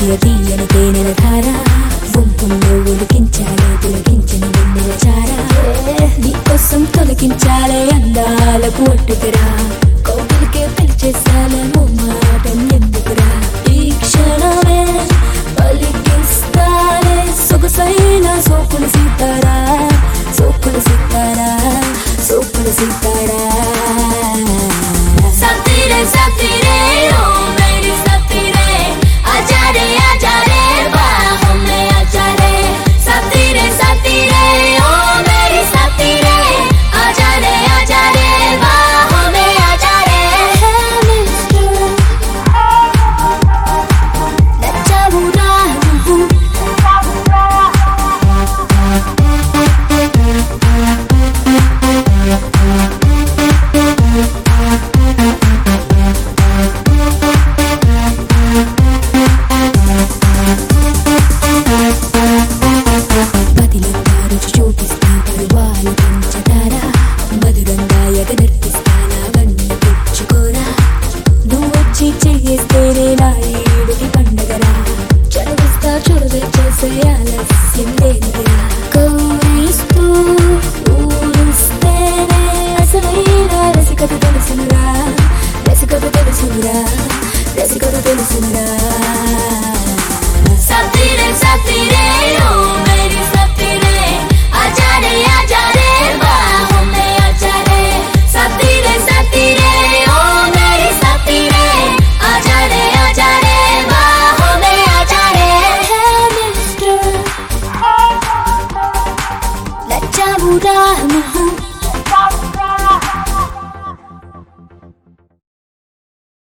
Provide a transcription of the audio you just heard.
తీయని తేనెల ధార గుంపుల్లో ఉడికించాలే తొలగించిన వెన్నెల చార నీకోసం తొలగించాలే అందాలకు ఒట్టుకురా కోకిలికే పిలిచేసాలే మాటం ఎందుకురా ఈ క్షణమే పలికిస్తాలే సొగసైన సోకులు సీతారా సోకులు సీతారా సోకులు సీతారా सतीरे सतीरे ओ मेरी सतीरे आजा रे बाहों में आजा रे सतीरे सतीरे ओ मेरी सतीरे आजा रे बाहों में आजा रे लज्जा बुरा చూపిస్తా పరువాలు పెంచతారా మధురంగా ఎగనర్పిస్తానా వన్నీ తెచ్చుకోరా నువ్వు వచ్చి చేస్తేనే నా ఏడుకి పండగరా చదివిస్తా చొరవ చేసే ఆలస్యం లేనిదిరా కౌగిస్తూ ఊరిస్తేనే అసలైన రసికత తెలుసునురా రసికత తెలుసునురా రసికత తెలుసునురా सतीरे सतीरे ओ मेरी सतीरे आजा रे बाहों में आजा रे सतीरे सतीरे ओ मेरी सतीरे आजा रे बाहों में आजा रे लज्जा बुरा